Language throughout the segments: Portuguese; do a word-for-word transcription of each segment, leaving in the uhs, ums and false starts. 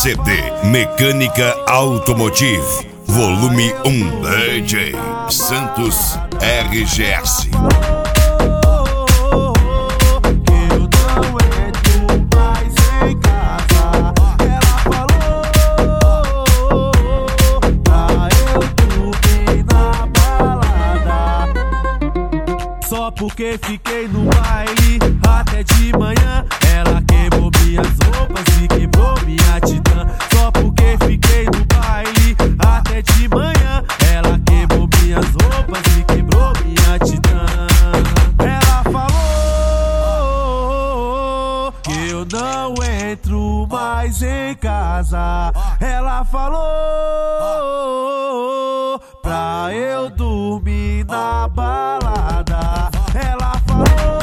C D Mecânica Automotive, volume um, D J Santos R G S. Só porque fiquei no baile até de manhã, ela queimou minhas roupas e quebrou minha titã. Só porque fiquei no baile até de manhã, ela queimou minhas roupas e quebrou minha titã. Ela falou que eu não entro mais em casa. Ela falou pra eu dormir na balada. Ela falou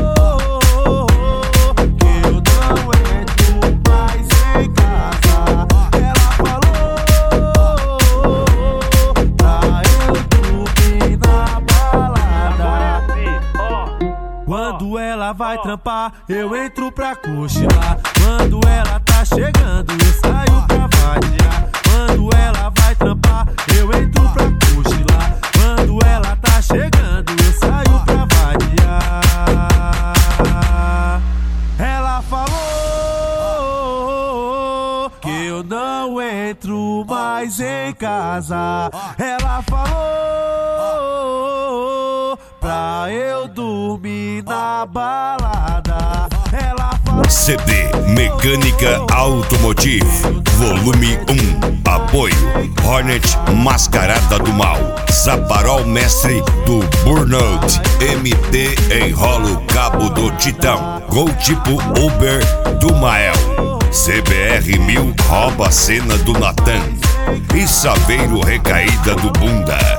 que eu não entro mais em casa. Ela falou pra eu dormir na balada. Quando ela vai trampar, eu entro pra cochilar. Quando ela tá chegando, eu saio pra vadiar. Quando ela vai trampar, eu entro pra cochilar. Quando ela tá chegando, eu saio pra vadiar. Ela falou que eu não entro mais em casa. Ela falou pra eu dormir na balada. Ela falou C D Mecânica Automotive, volume um. Apoio Hornet Mascarada do Mal, Zaparol Mestre do Burnout, M T Enrola o Cabo do Titão, Gol Tipo Uber do Mael, C B R mil Rouba a Cena do Natan e Saveiro Recaída do Bunda.